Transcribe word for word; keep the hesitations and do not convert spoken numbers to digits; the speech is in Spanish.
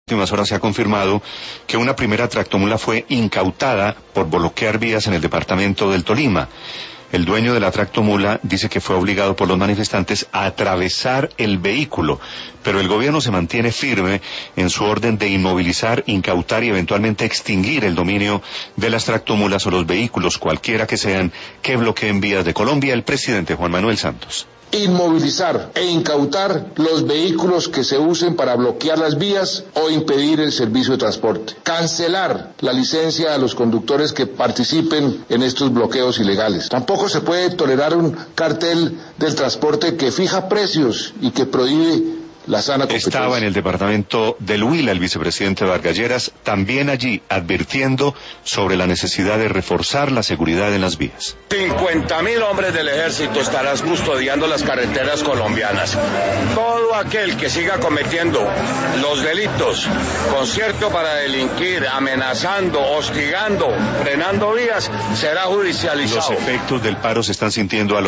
últimas horas se ha confirmado que una primera tractomula fue incautada por bloquear vías en el departamento del Tolima. El dueño de la tractomula dice que fue obligado por los manifestantes a atravesar el vehículo, pero el gobierno se mantiene firme en su orden de inmovilizar, incautar y eventualmente extinguir el dominio de las tractomulas o los vehículos, cualquiera que sean, que bloqueen vías de Colombia. El presidente Juan Manuel Santos. Inmovilizar e incautar los vehículos que se usen para bloquear las vías o impedir el servicio de transporte. Cancelar la licencia a los conductores que participen en estos bloqueos ilegales. Tampoco se puede tolerar un cartel del transporte que fija precios y que prohíbe la sana competencia. Estaba en el departamento del Huila el vicepresidente Vargas Lleras, también allí advirtiendo sobre la necesidad de reforzar la seguridad en las vías. cincuenta mil hombres del ejército estarán custodiando las carreteras colombianas. Todo aquel que siga cometiendo los delitos, concierto para delinquir, amenazando, hostigando, frenando vías, será judicializado. Los efectos del paro se están sintiendo a